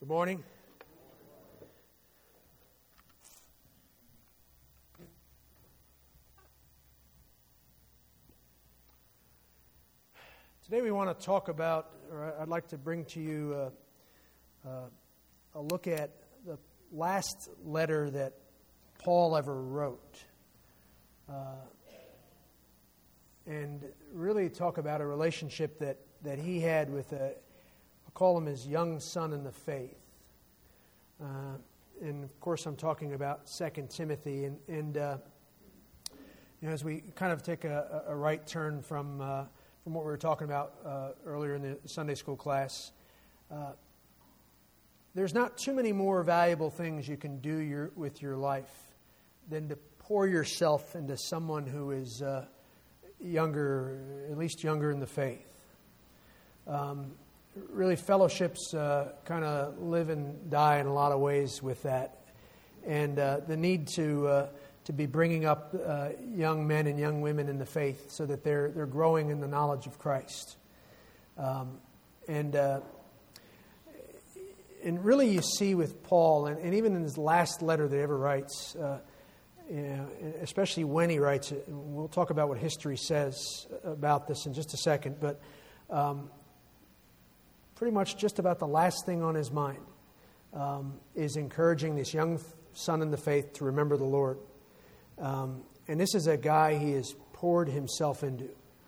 Good morning. Today we want to talk about, or I'd like to bring to you a look at the last letter that Paul ever wrote. And really talk about a relationship that he had with I'll call him his young son in the faith. And of course I'm talking about 2 Timothy. And as we kind of take a right turn from what we were talking about earlier in the Sunday school class, there's not too many more valuable things you can do with your life than to pour yourself into someone who is younger, at least younger in the faith. Really, fellowships kind of live and die in a lot of ways with that, and the need to be bringing up young men and young women in the faith so that they're growing in the knowledge of Christ, and really you see with Paul, and even in his last letter that he ever writes. Especially when he writes it, and we'll talk about what history says about this in just a second, but pretty much just about the last thing on his mind is encouraging this young son in the faith to remember the Lord. And this is a guy he has poured himself into.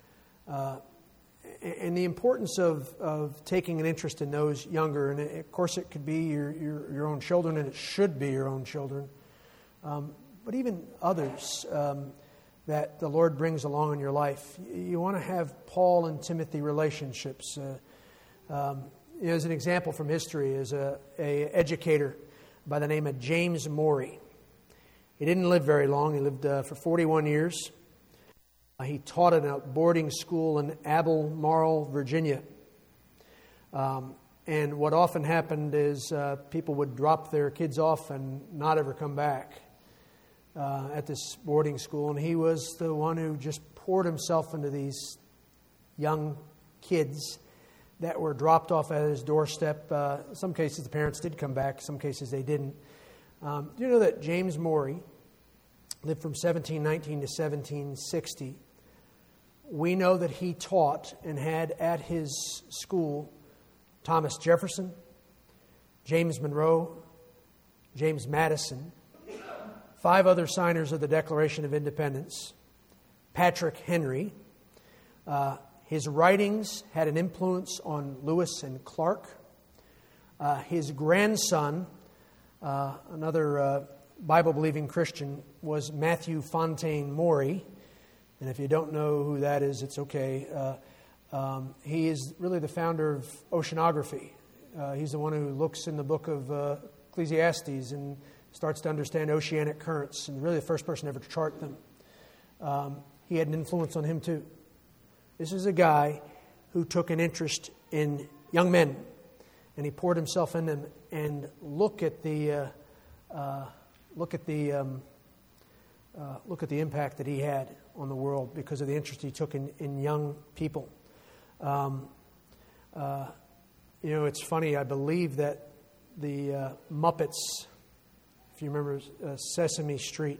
And the importance of taking an interest in those younger, and of course it could be your own children, and it should be your own children, but even others that the Lord brings along in your life. You want to have Paul and Timothy relationships. As an example from history is a educator by the name of James Morey. He didn't live very long. He lived for 41 years. He taught at a boarding school in Albemarle, Virginia. And what often happened is people would drop their kids off and not ever come back at this boarding school. And he was the one who just poured himself into these young kids that were dropped off at his doorstep. In some cases the parents did come back, some cases they didn't. Do you know that James Morey lived from 1719 to 1760? We know that he taught and had at his school Thomas Jefferson, James Monroe, James Madison, 5 other signers of the Declaration of Independence, Patrick Henry. His writings had an influence on Lewis and Clark. His grandson, another Bible-believing Christian, was Matthew Fontaine Maury. And if you don't know who that is, it's okay. He is really the founder of oceanography. He's the one who looks in the book of Ecclesiastes and starts to understand oceanic currents, and really the first person ever to chart them. He had an influence on him too. This is a guy who took an interest in young men, and he poured himself in them. And look at the impact that he had on the world because of the interest he took in young people. It's funny. I believe that the Muppets, if you remember Sesame Street,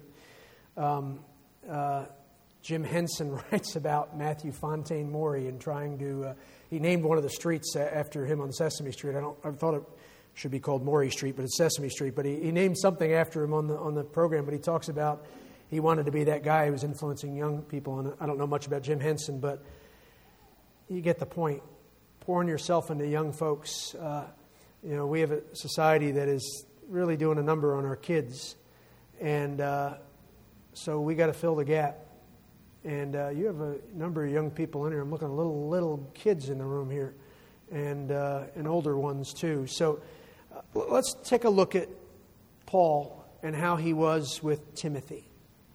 Jim Henson writes about Matthew Fontaine Maury and trying to... he named one of the streets after him on Sesame Street. I thought it should be called Maury Street, but it's Sesame Street. But he named something after him on the program. But he talks about he wanted to be that guy who was influencing young people. And I don't know much about Jim Henson, but you get the point. Pouring yourself into young folks. We have a society that is really doing a number on our kids. And so we got to fill the gap. And you have a number of young people in here. I'm looking at little kids in the room here, and older ones too. So let's take a look at Paul and how he was with Timothy.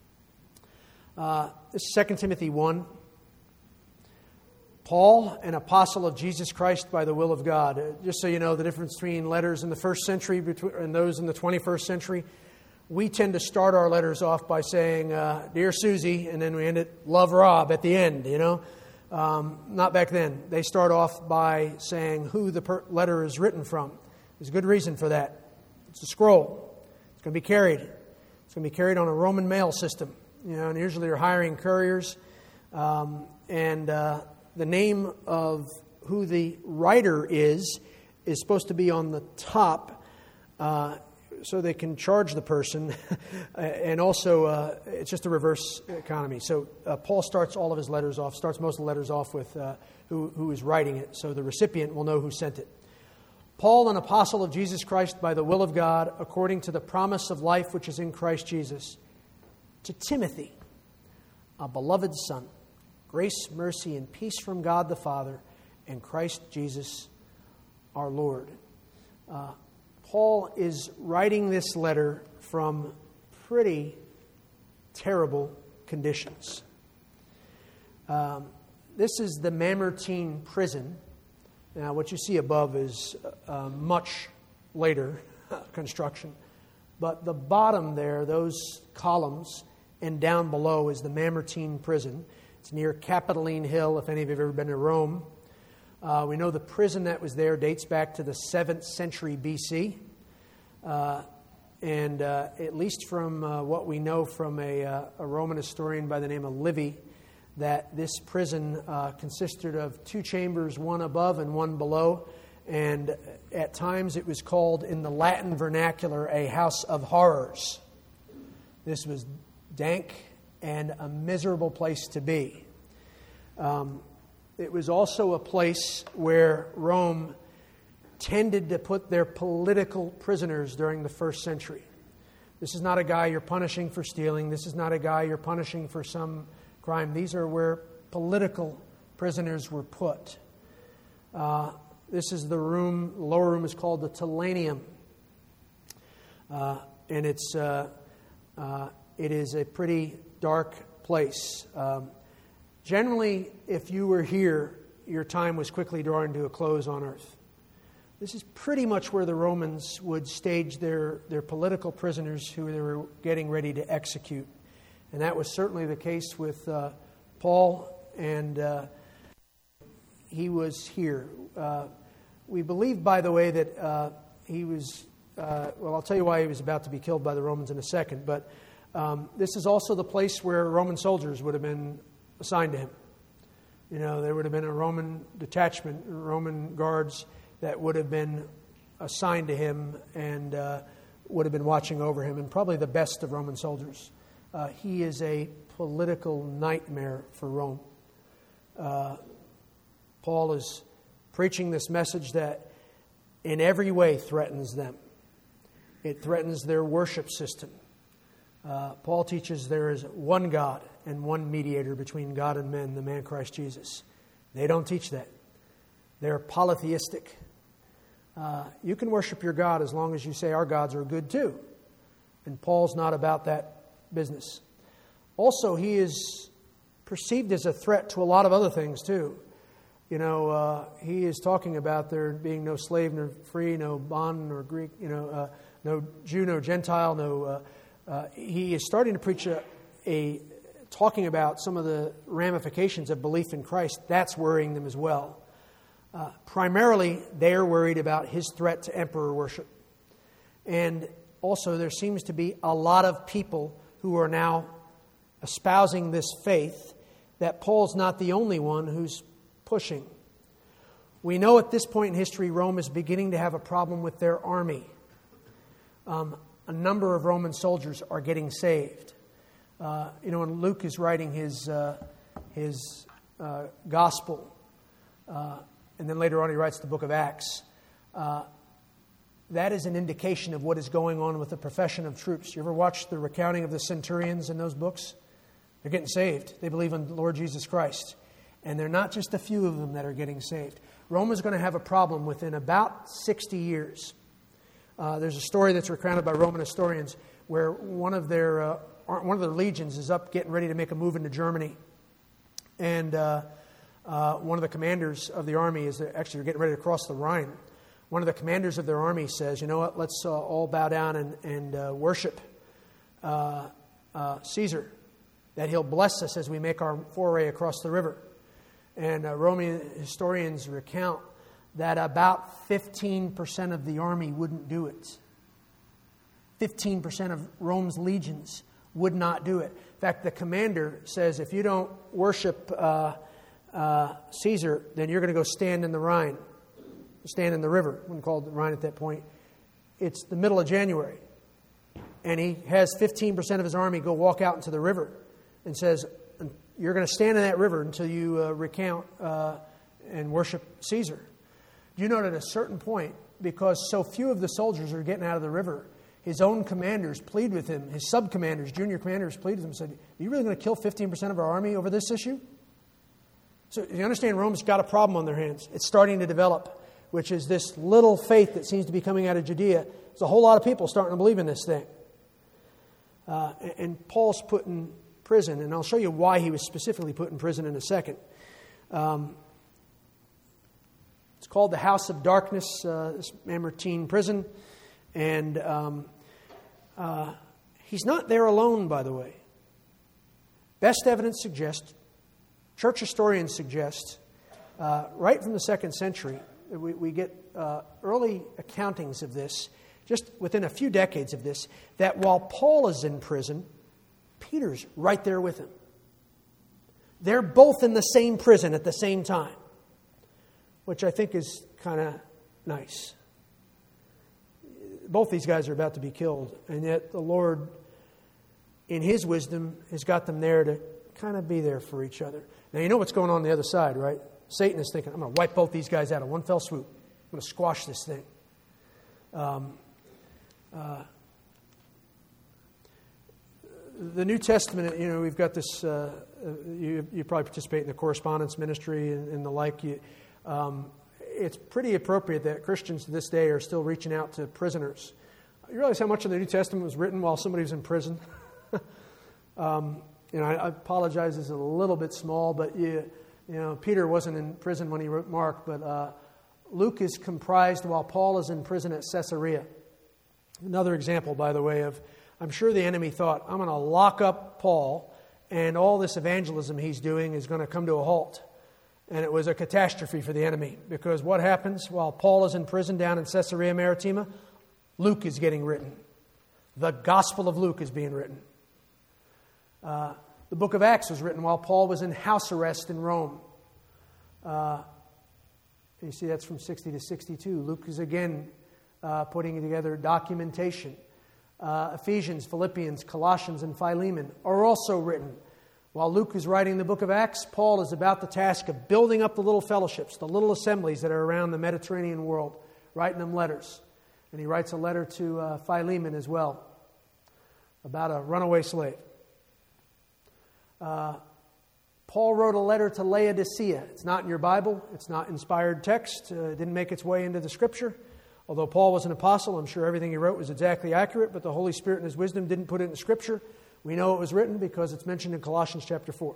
This is 2 Timothy 1. Paul, an apostle of Jesus Christ by the will of God. Just so you know the difference between letters in the first century and those in the 21st century. We tend to start our letters off by saying, Dear Susie, and then we end it, Love Rob at the end, Not back then. They start off by saying who the letter is written from. There's a good reason for that. It's a scroll. It's going to be carried. It's going to be carried on a Roman mail system. And usually they're hiring couriers. The name of who the writer is supposed to be on the top so they can charge the person. And also, it's just a reverse economy. So Paul starts most of the letters off with who is writing it, so the recipient will know who sent it. Paul, an apostle of Jesus Christ by the will of God, according to the promise of life which is in Christ Jesus, to Timothy, a beloved son, grace, mercy, and peace from God the Father and Christ Jesus our Lord. Paul is writing this letter from pretty terrible conditions. This is the Mamertine prison. Now, what you see above is much later construction. But the bottom there, those columns, and down below is the Mamertine prison. It's near Capitoline Hill, if any of you have ever been to Rome. We know the prison that was there dates back to the 7th century BC. And at least from what we know from a Roman historian by the name of Livy, that this prison consisted of 2 chambers, one above and one below. And at times it was called, in the Latin vernacular, a house of horrors. This was dank and a miserable place to be. It was also a place where Rome tended to put their political prisoners during the first century. This is not a guy you're punishing for stealing. This is not a guy you're punishing for some crime. These are where political prisoners were put. This is the room. The lower room is called the Tullianum, and it is a pretty dark place. Generally, if you were here, your time was quickly drawing to a close on earth. This is pretty much where the Romans would stage their political prisoners who they were getting ready to execute. And that was certainly the case with Paul, and he was here. We believe, by the way, that he was, I'll tell you why he was about to be killed by the Romans in a second, but this is also the place where Roman soldiers would have been assigned to him. There would have been a Roman detachment, Roman guards that would have been assigned to him and would have been watching over him, and probably the best of Roman soldiers. He is a political nightmare for Rome. Paul is preaching this message that in every way threatens them. It threatens their worship system. Paul teaches there is one God and one mediator between God and men, the man Christ Jesus. They don't teach that. They're polytheistic. You can worship your God as long as you say our gods are good too. And Paul's not about that business. Also, he is perceived as a threat to a lot of other things too. He is talking about there being no slave nor free, no bond nor Greek, no Jew, no Gentile, he is starting to preach talking about some of the ramifications of belief in Christ. That's worrying them as well. Primarily, they're worried about his threat to emperor worship. And also, there seems to be a lot of people who are now espousing this faith that Paul's not the only one who's pushing. We know at this point in history, Rome is beginning to have a problem with their army. A number of Roman soldiers are getting saved. When Luke is writing his gospel, and then later on he writes the book of Acts, that is an indication of what is going on with the profession of troops. You ever watch the recounting of the centurions in those books? They're getting saved. They believe in the Lord Jesus Christ. And they're not just a few of them that are getting saved. Rome is going to have a problem within about 60 years. There's a story that's recounted by Roman historians where one of their legions is up getting ready to make a move into Germany. And one of the commanders of the army is actually getting ready to cross the Rhine. One of the commanders of their army says, you know what, let's all bow down and worship Caesar, that he'll bless us as we make our foray across the river. And Roman historians recount that about 15% of the army wouldn't do it. 15% of Rome's legions would not do it. In fact, the commander says, if you don't worship Caesar, then you're going to go stand in the Rhine. Stand in the river. It wasn't called the Rhine at that point. It's the middle of January. And he has 15% of his army go walk out into the river and says, you're going to stand in that river until you recount and worship Caesar. You know, at a certain point, because so few of the soldiers are getting out of the river, his own commanders plead with him, his sub-commanders, junior commanders plead with him and said, are you really going to kill 15% of our army over this issue? So you understand, Rome's got a problem on their hands. It's starting to develop, which is this little faith that seems to be coming out of Judea. There's a whole lot of people starting to believe in this thing. And Paul's put in prison, and I'll show you why he was specifically put in prison in a second. It's called the House of Darkness, this Mamertine prison. And he's not there alone, by the way. Best evidence suggests, church historians suggest, right from the 2nd century, we get early accountings of this, just within a few decades of this, that while Paul is in prison, Peter's right there with him. They're both in the same prison at the same time, which I think is kind of nice. Both these guys are about to be killed, and yet the Lord, in His wisdom, has got them there to kind of be there for each other. Now, you know what's going on the other side, right? Satan is thinking, I'm going to wipe both these guys out in one fell swoop. I'm going to squash this thing. The New Testament, you know, we've got this, you probably participate in the correspondence ministry and the like. It's pretty appropriate that Christians to this day are still reaching out to prisoners. You realize how much of the New Testament was written while somebody was in prison? I apologize, it's a little bit small, but Peter wasn't in prison when he wrote Mark, but Luke is comprised while Paul is in prison at Caesarea. Another example, by the way, of I'm sure the enemy thought, I'm going to lock up Paul, and all this evangelism he's doing is going to come to a halt. And it was a catastrophe for the enemy, because what happens while Paul is in prison down in Caesarea Maritima? Luke is getting written. The Gospel of Luke is being written. The book of Acts was written while Paul was in house arrest in Rome. You see, that's from 60 to 62. Luke is again putting together documentation. Ephesians, Philippians, Colossians, and Philemon are also written. While Luke is writing the book of Acts, Paul is about the task of building up the little fellowships, the little assemblies that are around the Mediterranean world, writing them letters. And he writes a letter to Philemon as well about a runaway slave. Paul wrote a letter to Laodicea. It's not in your Bible. It's not inspired text. It didn't make its way into the Scripture. Although Paul was an apostle, I'm sure everything he wrote was exactly accurate, but the Holy Spirit in His wisdom didn't put it in the Scripture. We know it was written because it's mentioned in Colossians chapter 4.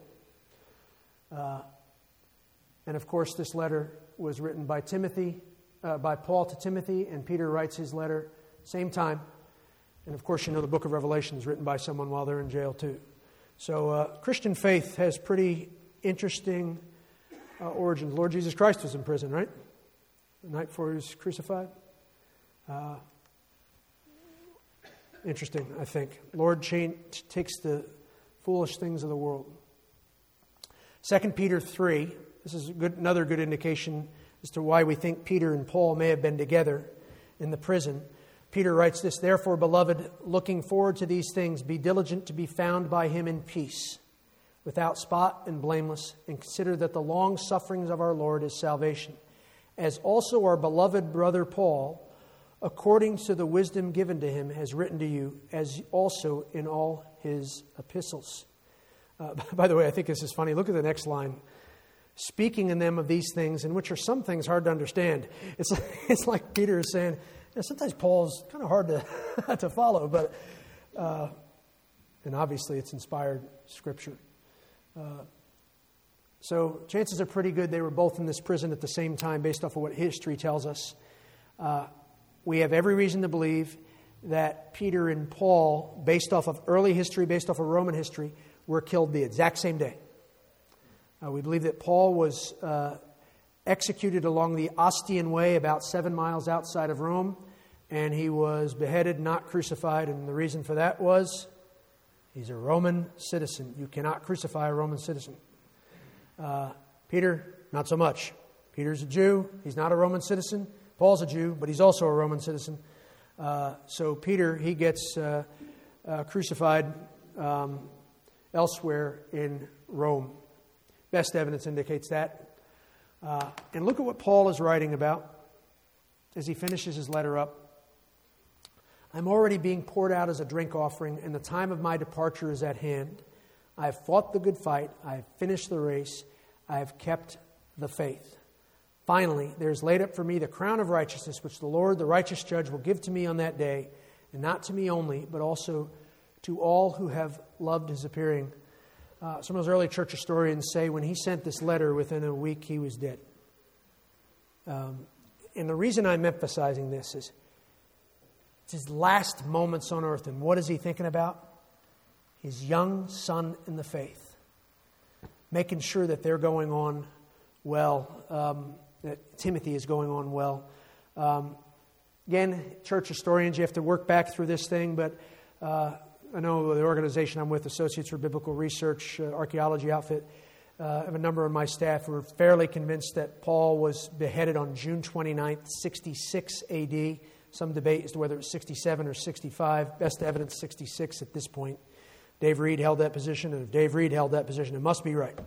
And of course, this letter was written by Paul to Timothy, and Peter writes his letter same time. And of course, you know the book of Revelation is written by someone while they're in jail too. So Christian faith has pretty interesting origins. Lord Jesus Christ was in prison, right? The night before He was crucified. Interesting, I think. Lord takes the foolish things of the world. 2 Peter 3, this is another good indication as to why we think Peter and Paul may have been together in the prison. Peter writes this, "Therefore, beloved, looking forward to these things, be diligent to be found by Him in peace, without spot and blameless, and consider that the long sufferings of our Lord is salvation, as also our beloved brother Paul, according to the wisdom given to him, has written to you, as also in all his epistles." By the way, I think this is funny. Look at the next line. "Speaking in them of these things, in which are some things hard to understand." It's like Peter is saying, sometimes Paul's kind of hard to follow, but and obviously it's inspired Scripture. So chances are pretty good they were both in this prison at the same time, based off of what history tells us. We have every reason to believe that Peter and Paul, based off of early history, based off of Roman history, were killed the exact same day. We believe that Paul was executed along the Ostian Way about 7 miles outside of Rome, and he was beheaded, not crucified, and the reason for that was he's a Roman citizen. You cannot crucify a Roman citizen. Peter, not so much. Peter's a Jew. He's not a Roman citizen. Paul's a Jew, but he's also a Roman citizen. So Peter, he gets crucified elsewhere in Rome. Best evidence indicates that. And look at what Paul is writing about as he finishes his letter up. I'm already being poured out as a drink offering, and the time of my departure is at hand. I have fought the good fight. I have finished the race. I have kept the faith. Finally, there is laid up for me the crown of righteousness, which the Lord, the righteous judge, will give to me on that day, and not to me only, but also to all who have loved his appearing. Some of those early church historians say when he sent this letter, within a week he was dead. And the reason I'm emphasizing this is it's his last moments on earth. And what is he thinking about? His young son in the faith. Making sure that they're going on well, that Timothy is going on well. Again, church historians, you have to work back through this thing, but I know the organization I'm with, Associates for Biblical Research, archaeology outfit, I have a number of my staff who are fairly convinced that Paul was beheaded on June 29th, 66 A.D., Some debate as to whether it was 67 or 65. Best evidence, 66 at this point. Dave Reed held that position, and if Dave Reed held that position, it must be right.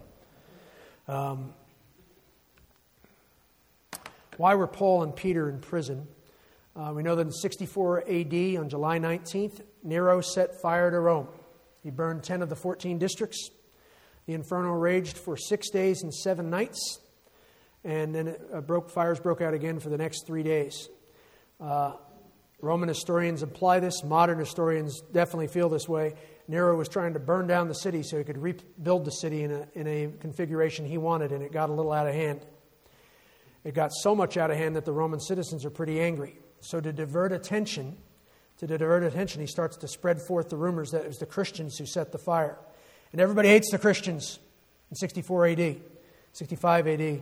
Why were Paul and Peter in prison? We know that in 64 A.D., on July 19th, Nero set fire to Rome. He burned 10 of the 14 districts. The inferno raged for 6 days and 7 nights, and then fires broke out again for the next 3 days. Roman historians imply this. Modern historians definitely feel this way. Nero was trying to burn down the city so he could rebuild the city in a configuration he wanted, and it got a little out of hand. It got so much out of hand that the Roman citizens are pretty angry. So to divert attention, he starts to spread forth the rumors that it was the Christians who set the fire. And everybody hates the Christians in 64 A.D., 65 A.D.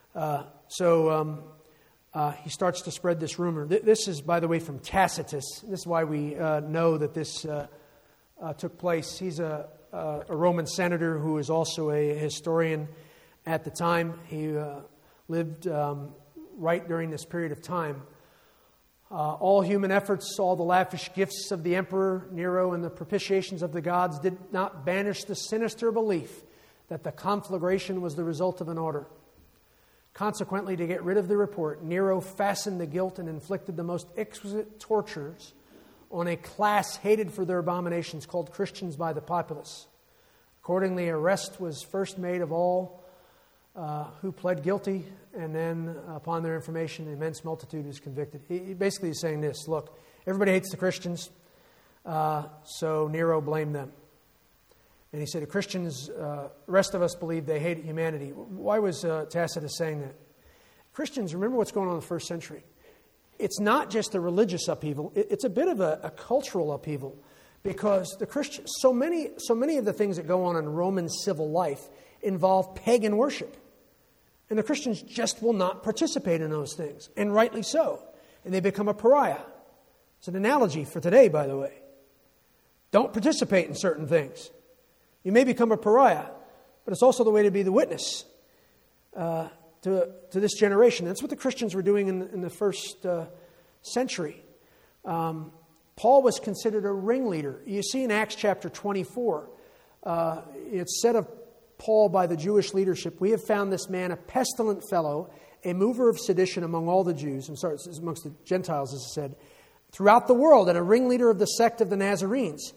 He starts to spread this rumor. This is, by the way, from Tacitus. This is why we know that this took place. He's a Roman senator who is also a historian at the time. He lived right during this period of time. All human efforts, all the lavish gifts of the emperor Nero and the propitiations of the gods did not banish the sinister belief that the conflagration was the result of an order. Consequently, to get rid of the report, Nero fastened the guilt and inflicted the most exquisite tortures on a class hated for their abominations called Christians by the populace. Accordingly, arrest was first made of all who pled guilty, and then upon their information, an immense multitude was convicted. He basically is saying this: look, everybody hates the Christians, so Nero blamed them. And he said, the Christians, the rest of us believe they hate humanity. Why was Tacitus saying that? Christians, remember what's going on in the first century. It's not just a religious upheaval. It's a bit of a cultural upheaval, because the Christians, so many of the things that go on in Roman civil life involve pagan worship. And the Christians just will not participate in those things, and rightly so. And they become a pariah. It's an analogy for today, by the way. Don't participate in certain things. You may become a pariah, but it's also the way to be the witness to this generation. That's what the Christians were doing in the first century. Paul was considered a ringleader. You see in Acts chapter 24, it's said of Paul by the Jewish leadership, we have found this man a pestilent fellow, a mover of sedition among all the Jews, amongst the Gentiles, as it said, throughout the world, and a ringleader of the sect of the Nazarenes.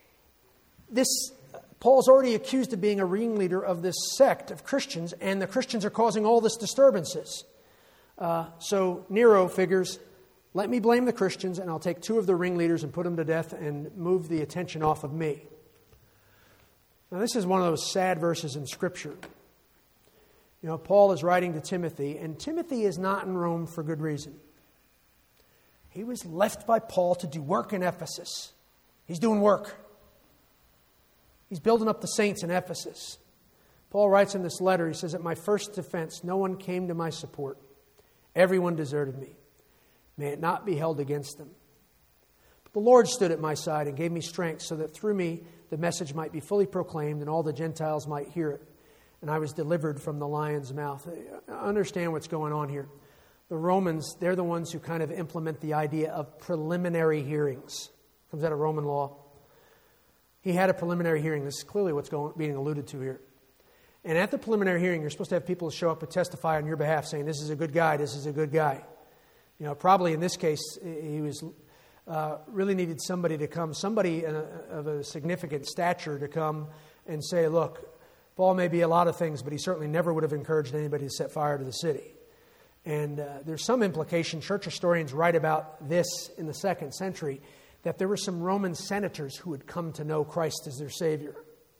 Paul's already accused of being a ringleader of this sect of Christians, and the Christians are causing all this disturbances. So Nero figures, let me blame the Christians, and I'll take 2 of the ringleaders and put them to death and move the attention off of me. Now, this is one of those sad verses in Scripture. You know, Paul is writing to Timothy, and Timothy is not in Rome for good reason. He was left by Paul to do work in Ephesus. He's doing work. He's building up the saints in Ephesus. Paul writes in this letter, he says, "At my first defense, no one came to my support. Everyone deserted me. May it not be held against them. But the Lord stood at my side and gave me strength so that through me the message might be fully proclaimed and all the Gentiles might hear it. And I was delivered from the lion's mouth." Understand what's going on here. The Romans, they're the ones who kind of implement the idea of preliminary hearings. Comes out of Roman law. He had a preliminary hearing. This is clearly what's being alluded to here. And at the preliminary hearing, you're supposed to have people show up and testify on your behalf, saying, "This is a good guy, this is a good guy." You know, probably in this case, he was really needed somebody to come, somebody of a significant stature to come and say, "Look, Paul may be a lot of things, but he certainly never would have encouraged anybody to set fire to the city." And there's some implication, church historians write about this in the 2nd century, that there were some Roman senators who had come to know Christ as their Savior.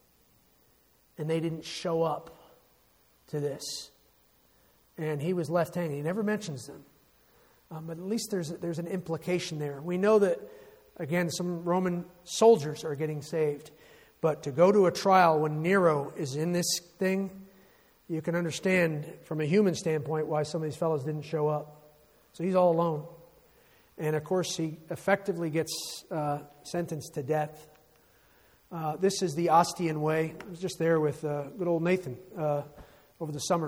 And they didn't show up to this. And he was left hanging. He never mentions them. But at least there's an implication there. We know that, again, some Roman soldiers are getting saved. But to go to a trial when Nero is in this thing, you can understand from a human standpoint why some of these fellows didn't show up. So he's all alone. And of course, he effectively gets sentenced to death. This is the Ostian Way. I was just there with good old Nathan over the summer.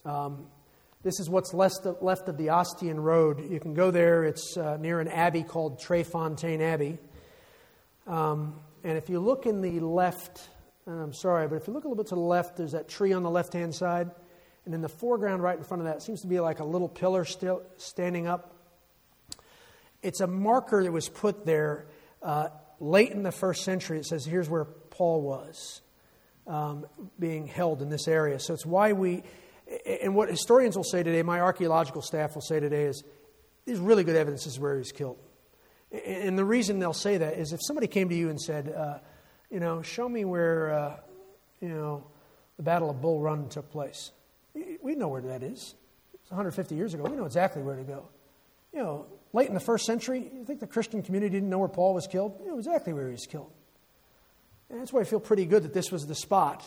This is what's left of the Ostian Road. You can go there. It's near an abbey called Trefontaine Abbey. And if you look in the left, and I'm sorry, but if you look a little bit to the left, there's that tree on the left-hand side. And in the foreground right in front of that seems to be like a little pillar still standing up. It's a marker that was put there late in the 1st century. It says here's where Paul was being held in this area. So it's why and what historians will say today, my archaeological staff will say today, is there's really good evidence this is where he was killed. And the reason they'll say that is if somebody came to you and said, show me where, the Battle of Bull Run took place. We know where that is. It's 150 years ago. We know exactly where to go. Late in the 1st century, you think the Christian community didn't know where Paul was killed? You know exactly where he was killed. And that's why I feel pretty good that this was the spot.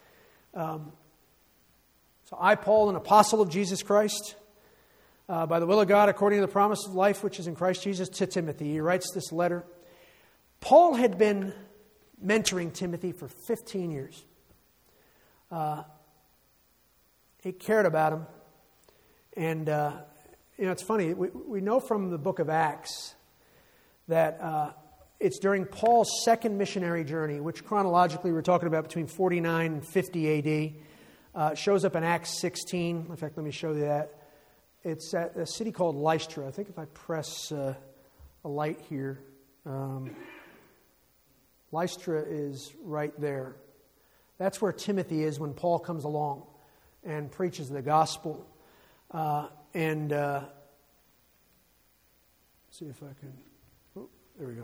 So I, Paul, an apostle of Jesus Christ, by the will of God, according to the promise of life which is in Christ Jesus, to Timothy. He writes this letter. Paul had been mentoring Timothy for 15 years. He cared about him. And, it's funny. We know from the book of Acts that it's during Paul's 2nd missionary journey, which chronologically we're talking about between 49 and 50 A.D., shows up in Acts 16. In fact, let me show you that. It's at a city called Lystra. I think if I press a light here, Lystra is right there. That's where Timothy is when Paul comes along and preaches the gospel. See if I can... Oh, there we go.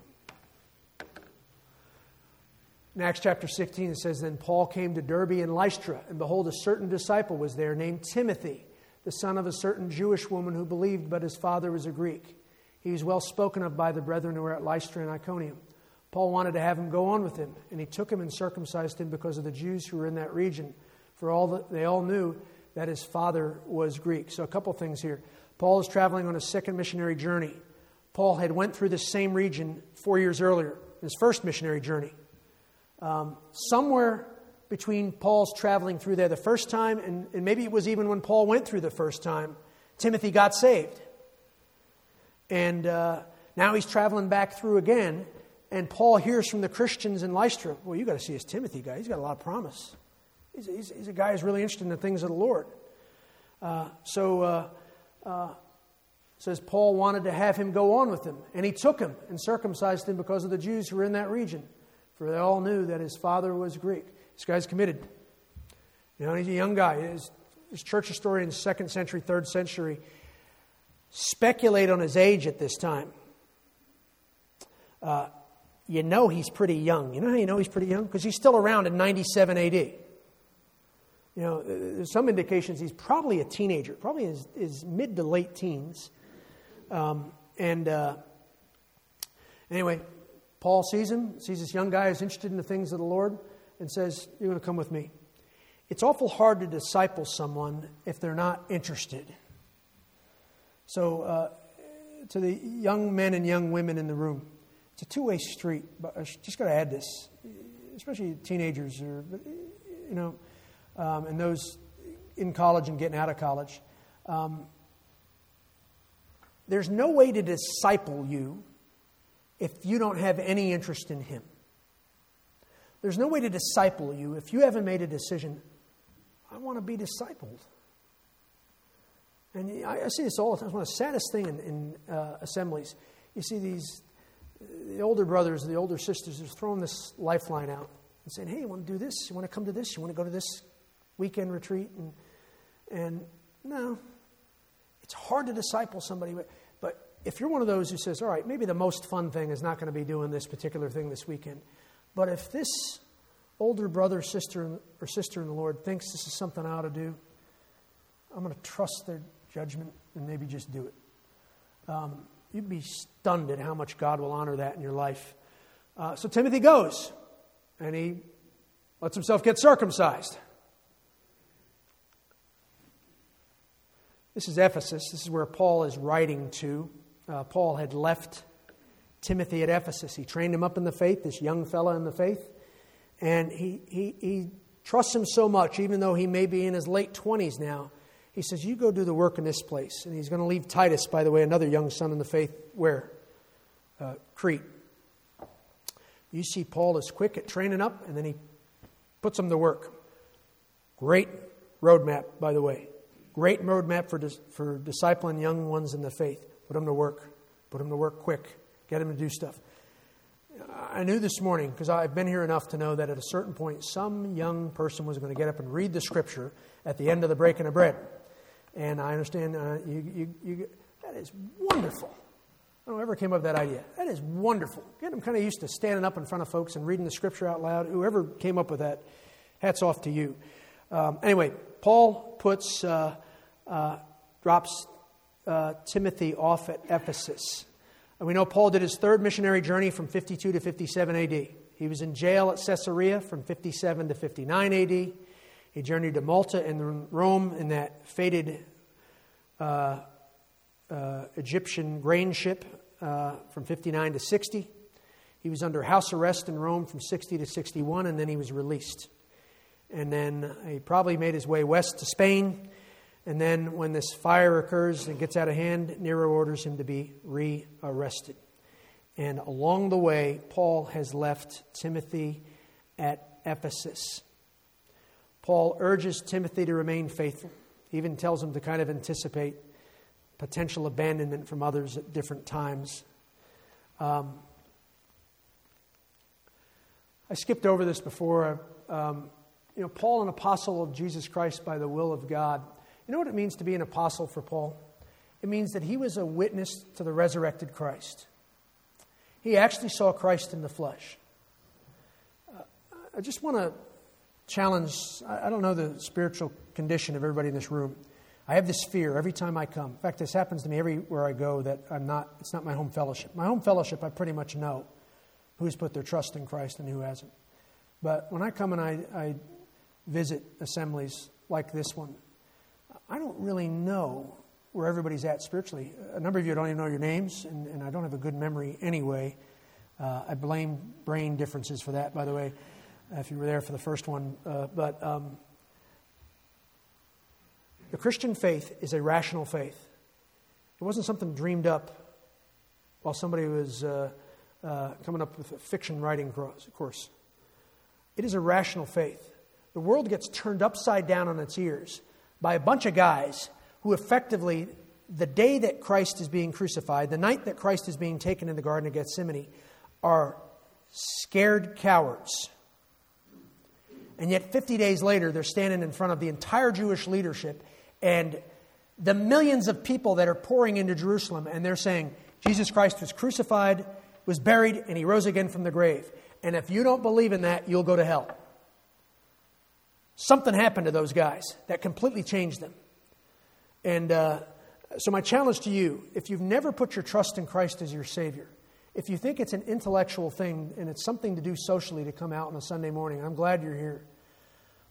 In Acts chapter 16, it says, "Then Paul came to Derbe and Lystra, and behold, a certain disciple was there named Timothy, the son of a certain Jewish woman who believed, but his father was a Greek. He was well spoken of by the brethren who were at Lystra and Iconium. Paul wanted to have him go on with him, and he took him and circumcised him because of the Jews who were in that region, for they all knew that his father was Greek." So a couple things here. Paul is traveling on a 2nd missionary journey. Paul had went through the same region 4 years earlier, his 1st missionary journey. Somewhere between Paul's traveling through there the first time, and maybe it was even when Paul went through the first time, Timothy got saved. And now he's traveling back through again, and Paul hears from the Christians in Lystra, "Well, you got to see this Timothy guy. He's got a lot of promise. He's a guy who's really interested in the things of the Lord." Says Paul wanted to have him go on with him, and he took him and circumcised him because of the Jews who were in that region, for they all knew that his father was Greek. This guy's committed. He's a young guy. His church historians, 2nd century, 3rd century, speculate on his age at this time. He's pretty young. You know how you know he's pretty young? Because he's still around in 97 A.D. There's some indications he's probably a teenager, probably his mid to late teens. Anyway, Paul sees him, sees this young guy who's interested in the things of the Lord, and says, "You're going to come with me." It's awful hard to disciple someone if they're not interested. So, to the young men and young women in the room, it's a two-way street. But I just got to add this, especially teenagers or, and those in college and getting out of college. There's no way to disciple you if you don't have any interest in Him. There's no way to disciple you if you haven't made a decision, I want to be discipled. And I see this all the time. It's one of the saddest things in assemblies. You see the older brothers, the older sisters, are throwing this lifeline out and saying, hey, you want to do this? You want to come to this? You want to go to this weekend retreat? And no, it's hard to disciple somebody. But if you're one of those who says, all right, maybe the most fun thing is not going to be doing this particular thing this weekend. But if this older brother, sister, or sister in the Lord thinks this is something I ought to do, I'm going to trust their judgment and maybe just do it. You'd be stunned at how much God will honor that in your life. So Timothy goes, and he lets himself get circumcised. This is Ephesus. This is where Paul is writing to. Paul had left Timothy at Ephesus. He trained him up in the faith, this young fella in the faith. And he trusts him so much, even though he may be in his late 20s now. He says, you go do the work in this place. And he's going to leave Titus, by the way, another young son in the faith, where? Crete. You see Paul is quick at training up, and then he puts them to work. Great roadmap, by the way. Great roadmap for discipling young ones in the faith. Put them to work. Put them to work quick. Get them to do stuff. I knew this morning, because I've been here enough to know that at a certain point, some young person was going to get up and read the Scripture at the end of the breaking of bread. And I understand that is wonderful. I don't know ever came up with that idea. That is wonderful. Get them kind of used to standing up in front of folks and reading the Scripture out loud. Whoever came up with that, hats off to you. Anyway, Paul drops Timothy off at Ephesus. And we know Paul did his third missionary journey from 52 to 57 A.D. He was in jail at Caesarea from 57 to 59 A.D. He journeyed to Malta and Rome in that fated Egyptian grain ship from 59 to 60. He was under house arrest in Rome from 60 to 61, and then he was released. And then he probably made his way west to Spain. And then when this fire occurs and gets out of hand, Nero orders him to be re-arrested. And along the way, Paul has left Timothy at Ephesus. Paul urges Timothy to remain faithful. He even tells him to kind of anticipate potential abandonment from others at different times. I skipped over this before. Paul, an apostle of Jesus Christ by the will of God. You know what it means to be an apostle for Paul? It means that he was a witness to the resurrected Christ. He actually saw Christ in the flesh. I just want to challenge, I don't know the spiritual condition of everybody in this room. I have this fear every time I come. In fact, this happens to me everywhere I go, that it's not my home fellowship. My home fellowship, I pretty much know who's put their trust in Christ and who hasn't. But when I come and I visit assemblies like this one, I don't really know where everybody's at spiritually. A number of you don't even know your names, and I don't have a good memory anyway. I blame brain differences for that, by the way, if you were there for the first one. But the Christian faith is a rational faith. It wasn't something dreamed up while somebody was coming up with a fiction writing course. It is a rational faith. The world gets turned upside down on its ears by a bunch of guys who effectively, the day that Christ is being crucified, the night that Christ is being taken in the Garden of Gethsemane, are scared cowards. And yet 50 days later, they're standing in front of the entire Jewish leadership and the millions of people that are pouring into Jerusalem, and they're saying, Jesus Christ was crucified, was buried, and he rose again from the grave. And if you don't believe in that, you'll go to hell. Something happened to those guys that completely changed them. And so my challenge to you, if you've never put your trust in Christ as your Savior, if you think it's an intellectual thing and it's something to do socially to come out on a Sunday morning, I'm glad you're here.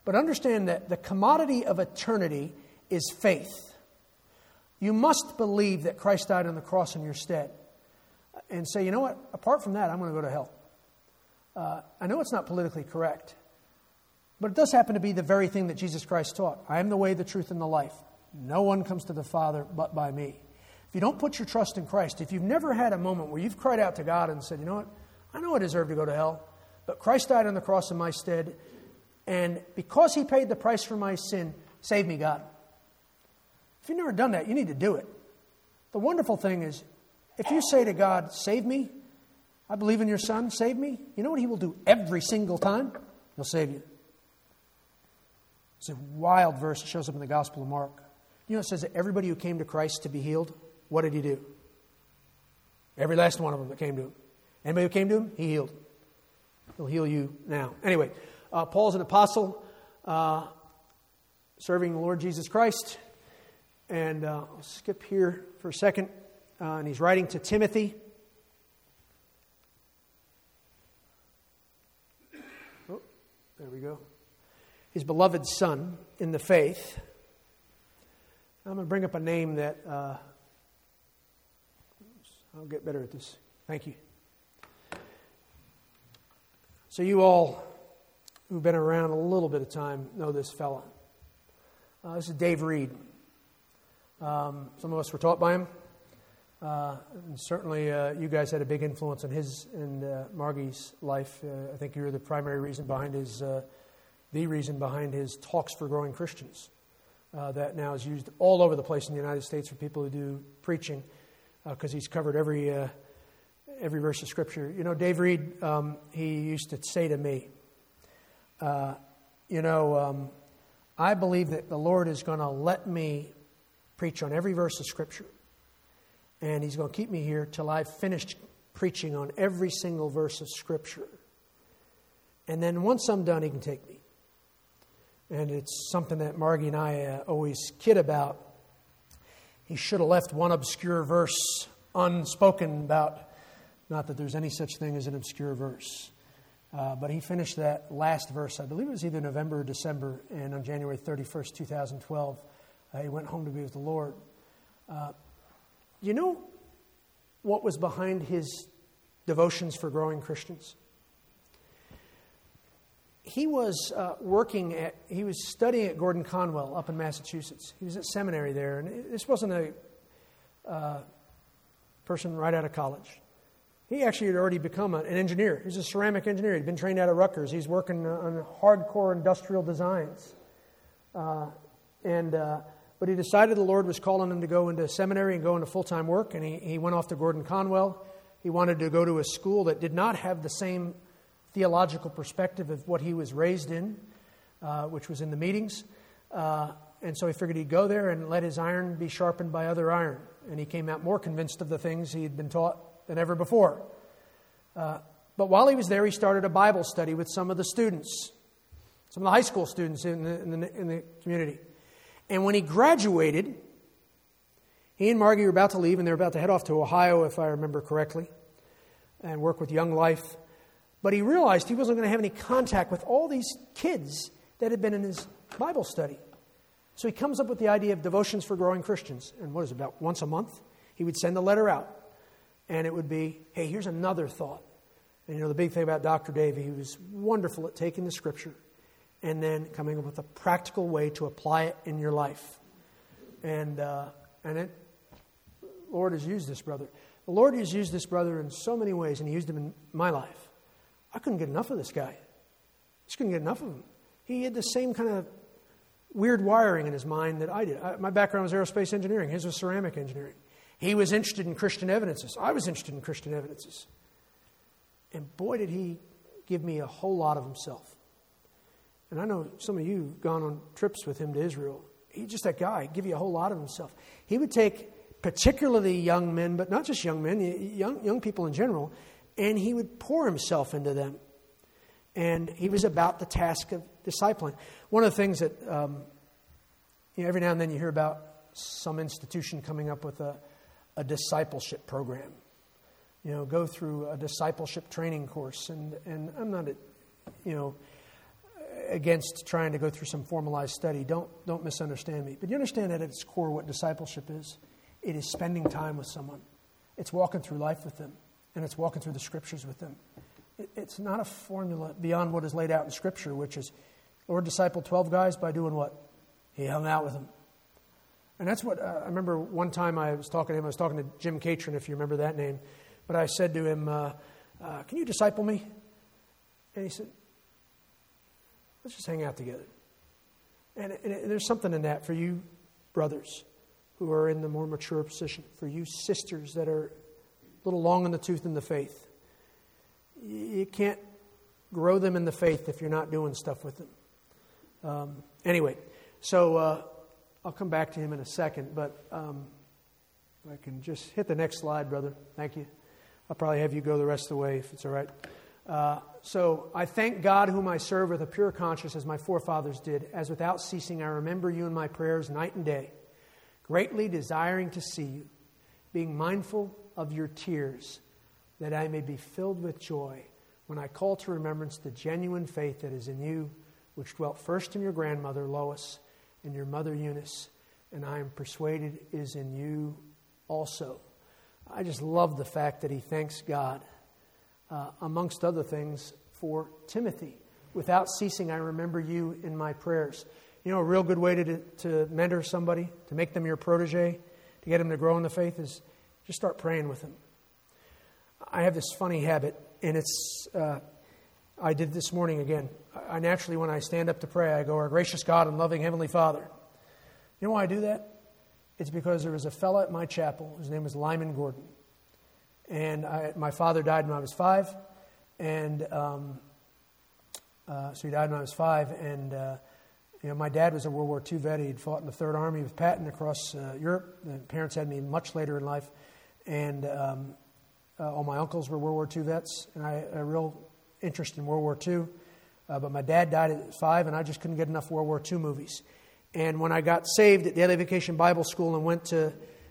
But understand that the commodity of eternity is faith. You must believe that Christ died on the cross in your stead. And say, you know what? Apart from that, I'm going to go to hell. I know it's not politically correct. But it does happen to be the very thing that Jesus Christ taught. I am the way, the truth, and the life. No one comes to the Father but by me. If you don't put your trust in Christ, if you've never had a moment where you've cried out to God and said, you know what? I know I deserve to go to hell, but Christ died on the cross in my stead, and because He paid the price for my sin, save me, God. If you've never done that, you need to do it. The wonderful thing is, if you say to God, save me, I believe in your Son, save me, you know what He will do every single time? He'll save you. It's a wild verse. It shows up in the Gospel of Mark. You know, it says that everybody who came to Christ to be healed, what did He do? Every last one of them that came to Him. Anybody who came to Him, He healed. He'll heal you now. Anyway, Paul's an apostle serving the Lord Jesus Christ. And I'll skip here for a second. And he's writing to Timothy. Oh, there we go. His beloved son in the faith. I'm going to bring up a name that I'll get better at this. Thank you. So you all who've been around a little bit of time know this fella. This is Dave Reed. Some of us were taught by him. And certainly you guys had a big influence on his and Margie's life. I think you were the primary reason behind his, the reason behind his Talks for Growing Christians. That now is used all over the place in the United States for people who do preaching, because he's covered every verse of Scripture. You know, Dave Reed, he used to say to me, I believe that the Lord is going to let me preach on every verse of Scripture. And He's going to keep me here till I've finished preaching on every single verse of Scripture. And then once I'm done, He can take me. And it's something that Margie and I always kid about. He should have left one obscure verse unspoken about. Not that there's any such thing as an obscure verse. But he finished that last verse. I believe it was either November or December. And on January 31st, 2012, he went home to be with the Lord. You know what was behind his devotions for growing Christians? He was he was studying at Gordon Conwell up in Massachusetts. He was at seminary there, and this wasn't a person right out of college. He actually had already become an engineer. He was a ceramic engineer. He'd been trained out of Rutgers. He's working on hardcore industrial designs. But he decided the Lord was calling him to go into seminary and go into full-time work, and he went off to Gordon Conwell. He wanted to go to a school that did not have the same theological perspective of what he was raised in, which was in the meetings. And so he figured he'd go there and let his iron be sharpened by other iron. And he came out more convinced of the things he had been taught than ever before. But while he was there, he started a Bible study with some of the students, some of the high school students in the community. And when he graduated, he and Margie were about to leave, and they were about to head off to Ohio, if I remember correctly, and work with Young Life. But he realized he wasn't going to have any contact with all these kids that had been in his Bible study. So he comes up with the idea of devotions for growing Christians. And what is it, about once a month? He would send a letter out. And it would be, hey, here's another thought. And the big thing about Dr. Dave, he was wonderful at taking the Scripture and then coming up with a practical way to apply it in your life. And the Lord has used this brother. The Lord has used this brother in so many ways, and He used him in my life. I couldn't get enough of this guy. Just couldn't get enough of him. He had the same kind of weird wiring in his mind that I did. My background was aerospace engineering. His was ceramic engineering. He was interested in Christian evidences. I was interested in Christian evidences. And boy, did he give me a whole lot of himself. And I know some of you have gone on trips with him to Israel. He's just that guy. He'd give you a whole lot of himself. He would take particularly young men, but not just young men, young people in general, and he would pour himself into them. And he was about the task of discipling. One of the things that, every now and then you hear about some institution coming up with a discipleship program. Go through a discipleship training course. And I'm not, against trying to go through some formalized study. Don't misunderstand me. But you understand that at its core what discipleship is? It is spending time with someone. It's walking through life with them. And it's walking through the Scriptures with them. It's not a formula beyond what is laid out in Scripture, which is, Lord discipled 12 guys by doing what? He hung out with them. And that's what, I remember one time I was talking to Jim Catron, if you remember that name. But I said to him, can you disciple me? And he said, let's just hang out together. And there's something in that for you brothers who are in the more mature position, for you sisters that are a little long in the tooth in the faith. You can't grow them in the faith if you're not doing stuff with them. Anyway, so I'll come back to him in a second, but if I can just hit the next slide, brother. Thank you. I'll probably have you go the rest of the way if it's all right. So I thank God whom I serve with a pure conscience as my forefathers did, as without ceasing I remember you in my prayers night and day, greatly desiring to see you, being mindful of your tears, that I may be filled with joy when I call to remembrance the genuine faith that is in you, which dwelt first in your grandmother Lois and your mother Eunice, and I am persuaded is in you also. I just love the fact that he thanks God, amongst other things, for Timothy. Without ceasing, I remember you in my prayers. You know, a real good way to mentor somebody, to make them your protege, to get them to grow in the faith, is just start praying with them. I have this funny habit, and it's, I did this morning again. I naturally, when I stand up to pray, I go, our gracious God and loving Heavenly Father. You know why I do that? It's because there was a fella at my chapel. His name was Lyman Gordon. And my father died when I was 5. And so he died when I was 5. And, my dad was a World War II vet. He'd fought in the Third Army with Patton across Europe. My parents had me much later in life. And all my uncles were World War II vets. And I had a real interest in World War II. But my dad died at 5, and I just couldn't get enough World War II movies. And when I got saved at Daily Vacation Bible School and went to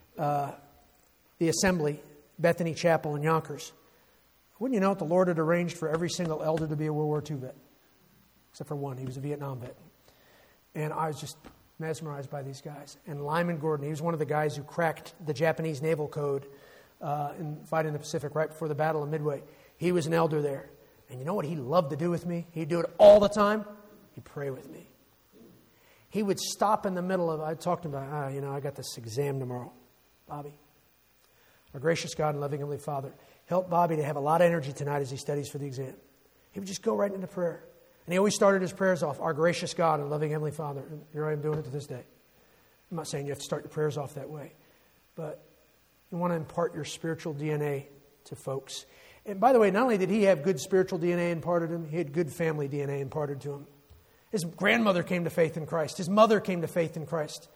the assembly, Bethany Chapel in Yonkers, wouldn't you know it, the Lord had arranged for every single elder to be a World War II vet, except for one. He was a Vietnam vet. And I was just mesmerized by these guys. And Lyman Gordon, he was one of the guys who cracked the Japanese naval code in fighting the Pacific right before the Battle of Midway. He was an elder there. And you know what he loved to do with me? He'd do it all the time. He'd pray with me. He would stop in the middle of, I'd talk to him about, I got this exam tomorrow. Bobby, our gracious God and loving Heavenly Father, help Bobby to have a lot of energy tonight as he studies for the exam. He would just go right into prayer. And he always started his prayers off, our gracious God and loving Heavenly Father. And here I am doing it to this day. I'm not saying you have to start your prayers off that way. But you want to impart your spiritual DNA to folks. And by the way, not only did he have good spiritual DNA imparted to him, he had good family DNA imparted to him. His grandmother came to faith in Christ. His mother came to faith in Christ.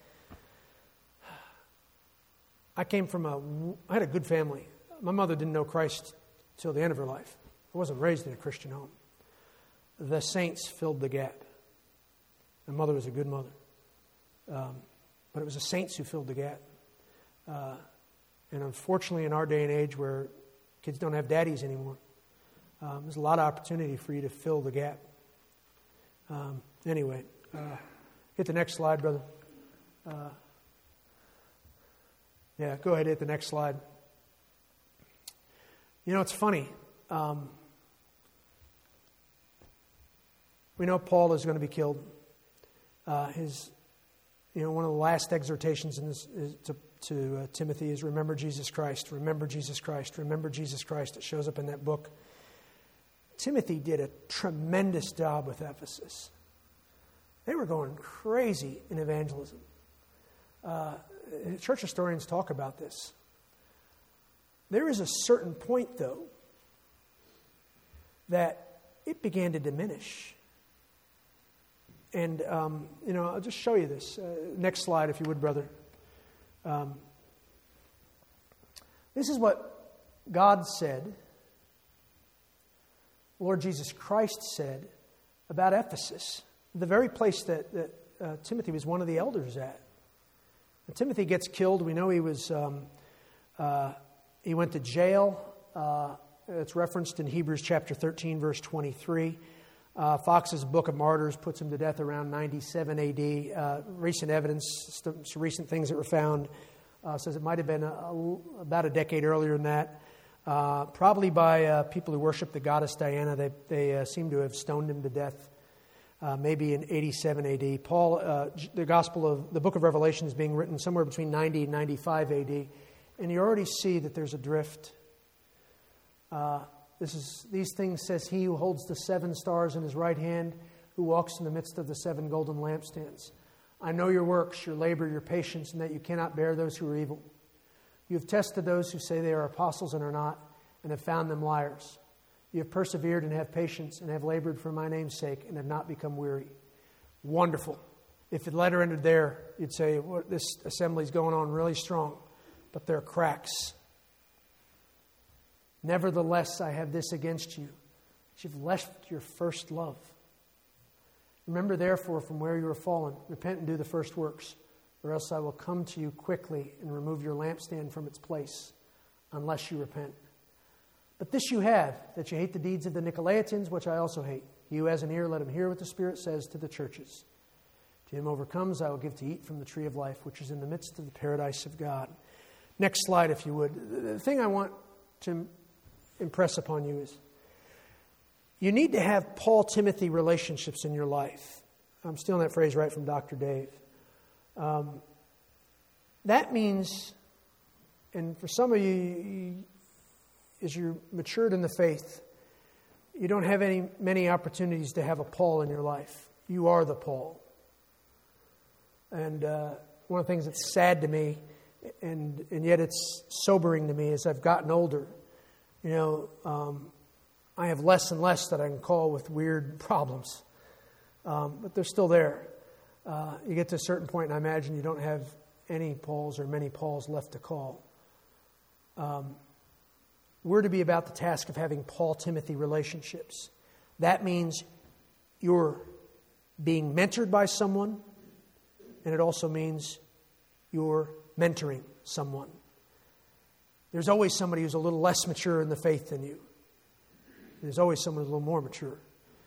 I had a good family. My mother didn't know Christ till the end of her life. I wasn't raised in a Christian home. The saints filled the gap. My mother was a good mother. But it was the saints who filled the gap. And unfortunately, in our day and age where kids don't have daddies anymore, there's a lot of opportunity for you to fill the gap. Anyway, hit the next slide, brother. Yeah, go ahead, hit the next slide. You know, it's funny. We know Paul is going to be killed. One of the last exhortations in this to Timothy is remember Jesus Christ, remember Jesus Christ, remember Jesus Christ. It shows up in that book. Timothy did a tremendous job with Ephesus. They were going crazy in evangelism. Church historians talk about this. There is a certain point, though, that it began to diminish. And, I'll just show you this. Next slide, if you would, brother. This is what God said, Lord Jesus Christ said about Ephesus, the very place that Timothy was one of the elders at. And Timothy gets killed. We know he went to jail. It's referenced in Hebrews chapter 13, verse 23. Fox's Book of Martyrs puts him to death around 97 A.D. Recent evidence, some recent things that were found, says it might have been about a decade earlier than that. Probably by people who worship the goddess Diana. They seem to have stoned him to death, maybe in 87 A.D. Paul, the Book of Revelation is being written somewhere between 90 and 95 A.D., and you already see that there's a drift. These things says he who holds the 7 stars in his right hand, who walks in the midst of the 7 golden lampstands. I know your works, your labor, your patience, and that you cannot bear those who are evil. You have tested those who say they are apostles and are not, and have found them liars. You have persevered and have patience, and have labored for my name's sake, and have not become weary. Wonderful. If the letter ended there, you'd say, well, this assembly's going on really strong, but there are cracks. Nevertheless, I have this against you, that you've left your first love. Remember, therefore, from where you are fallen, repent and do the first works, or else I will come to you quickly and remove your lampstand from its place, unless you repent. But this you have, that you hate the deeds of the Nicolaitans, which I also hate. He who has an ear, let him hear what the Spirit says to the churches. To him overcomes, I will give to eat from the tree of life, which is in the midst of the paradise of God. Next slide, if you would. The thing I want to impress upon you is you need to have Paul-Timothy relationships in your life. I'm stealing that phrase right from Dr. Dave. That means, and for some of you, as you're matured in the faith, you don't have many opportunities to have a Paul in your life. You are the Paul. And one of the things that's sad to me, and yet it's sobering to me as I've gotten older, I have less and less that I can call with weird problems. But they're still there. You get to a certain point, and I imagine you don't have any Pauls or many Pauls left to call. We're to be about the task of having Paul-Timothy relationships. That means you're being mentored by someone, and it also means you're mentoring someone. There's always somebody who's a little less mature in the faith than you. There's always someone who's a little more mature.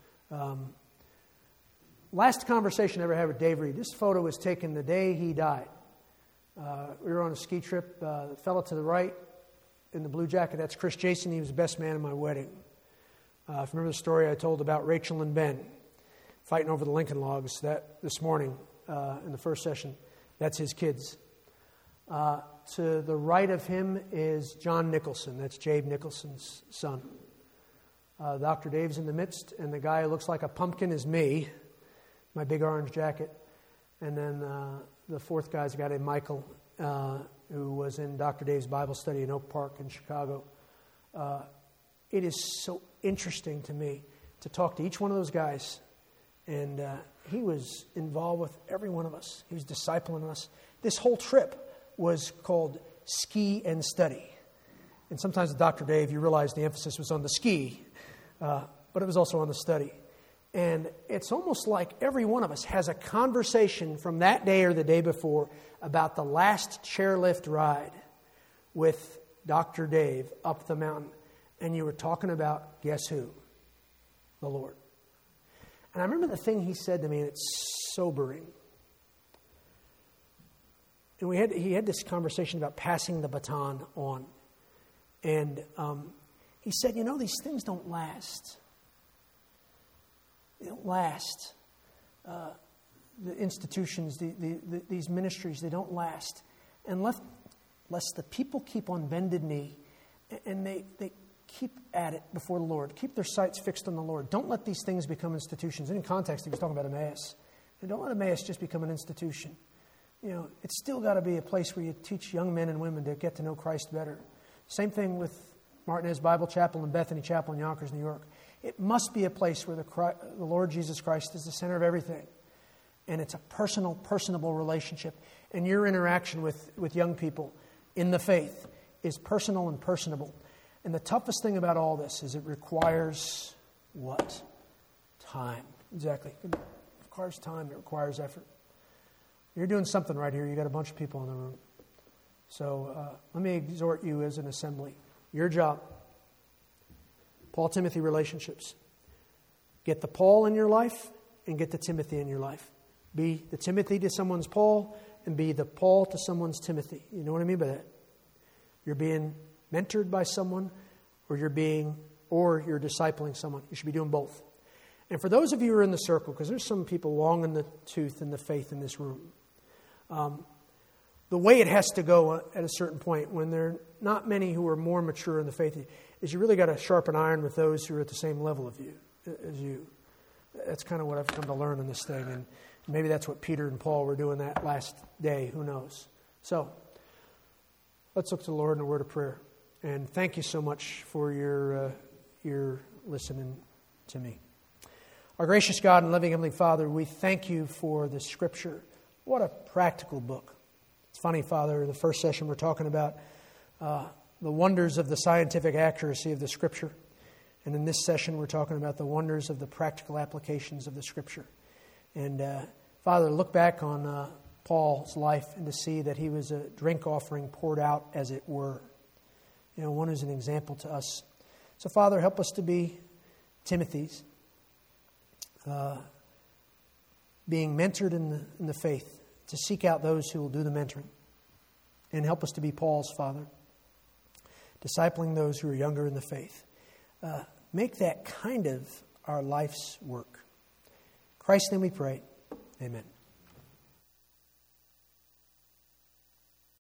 Last conversation I ever had with Dave Reed, this photo was taken the day he died. We were on a ski trip. The fellow to the right in the blue jacket, that's Chris Jason. He was the best man at my wedding. If you remember the story I told about Rachel and Ben fighting over the Lincoln Logs this morning in the first session, that's his kids. To the right of him is John Nicholson. That's Jabe Nicholson's son. Dr. Dave's in the midst, and the guy who looks like a pumpkin is me, my big orange jacket. And then the fourth guy's a guy named Michael, who was in Dr. Dave's Bible study in Oak Park in Chicago. It is so interesting to me to talk to each one of those guys. And he was involved with every one of us. He was discipling us. This whole trip was called Ski and Study. And sometimes with Dr. Dave, you realize the emphasis was on the ski, but it was also on the study. And it's almost like every one of us has a conversation from that day or the day before about the last chairlift ride with Dr. Dave up the mountain. And you were talking about, guess who? The Lord. And I remember the thing he said to me, and it's sobering. And he had this conversation about passing the baton on. And he said, these things don't last. They don't last. The institutions, these ministries, they don't last. Unless the people keep on bended knee and they keep at it before the Lord. Keep their sights fixed on the Lord. Don't let these things become institutions. In context, he was talking about Emmaus. And don't let Emmaus just become an institution. It's still got to be a place where you teach young men and women to get to know Christ better. Same thing with Martinez Bible Chapel and Bethany Chapel in Yonkers, New York. It must be a place where the Lord Jesus Christ is the center of everything. And it's a personable relationship. And your interaction with young people in the faith is personal and personable. And the toughest thing about all this is it requires what? Time. Exactly. It requires time. It requires effort. You're doing something right here. You got a bunch of people in the room. So let me exhort you as an assembly. Your job, Paul-Timothy relationships. Get the Paul in your life and get the Timothy in your life. Be the Timothy to someone's Paul and be the Paul to someone's Timothy. You know what I mean by that? You're being mentored by someone or you're discipling someone. You should be doing both. And for those of you who are in the circle, because there's some people long in the tooth in the faith in this room, the way it has to go at a certain point when there are not many who are more mature in the faith is you really got to sharpen iron with those who are at the same level of you as you. That's kind of what I've come to learn in this thing. And maybe that's what Peter and Paul were doing that last day. Who knows? So let's look to the Lord in a word of prayer. And thank you so much for your listening to me. Our gracious God and loving Heavenly Father, we thank you for the Scripture. What a practical book. It's funny, Father, the first session we're talking about the wonders of the scientific accuracy of the Scripture. And in this session we're talking about the wonders of the practical applications of the Scripture. And Father, look back on Paul's life and to see that he was a drink offering poured out, as it were. You know, one who's an example to us. So, Father, help us to be Timothy's, being mentored in the faith, to seek out those who will do the mentoring. And help us to be Paul's, Father, discipling those who are younger in the faith. Make that kind of our life's work. In Christ's name we pray. Amen.